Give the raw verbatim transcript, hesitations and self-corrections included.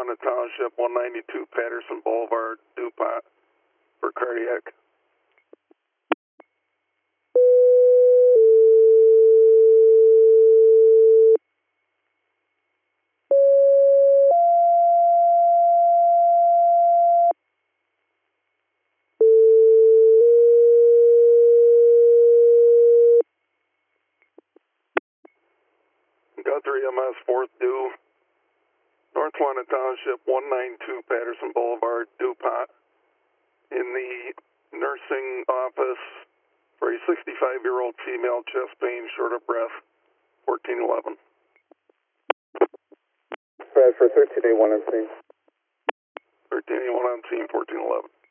Swana Township, one ninety-two Patterson Boulevard, DuPont, for cardiac. Guthrie M S fourth due, North Swana Township, one ninety-two Patterson Boulevard, DuPont, in the nursing office for a sixty-five-year-old female, chest pain, short of breath, fourteen eleven. Brad for thirteen A one on scene. thirteen A one on scene, fourteen eleven.